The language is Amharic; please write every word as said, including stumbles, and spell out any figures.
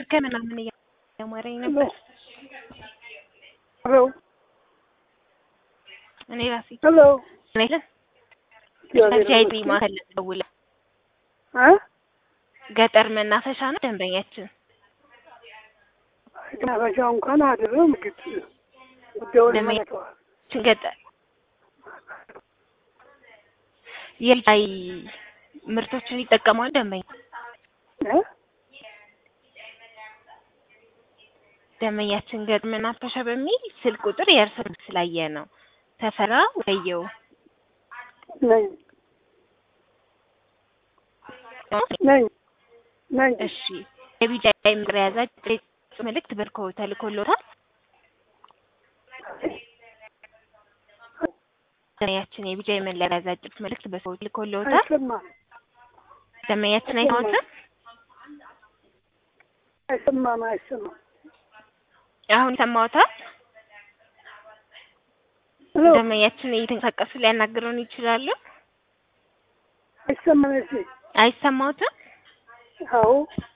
ከምናምን እያማረኝ ነበር ሄሎ እኔ ራሴ ሄሎ ነኝ ለጃይዲ ማከለ ደውላ አ ገጠር መናፈሻ ነው ደንበኛችን መናፈሻው እንኳን አይደለም ግጥ ጉዳዩን መለከዋል ገጠር የላይ ምርቶችን ይጠቀማል ደንበኛ እ ደንበኛችን ገጠር መናፈሻ በሚል ስልክ ቁጥር የእርስ ስላየ ነው ተፈራ ወየው ነኝ ነኝ ነኝ እሺ የቢጃይ ምሪያዛ መልእክት በርኮ ተልኮሎታል ደንበኛችን የቢጃይ መለያዛ ጭት መልእክት በሰው ተልኮሎታል ደንበኛችን አይተውታል አይሰማም አይሰማም አሁን ሰማውታል ደንበኛችን እየተንቀሳቀሱ ሊያናግሩን ይችላሉ አይሰማም እሺ አይሰማውትም አዎ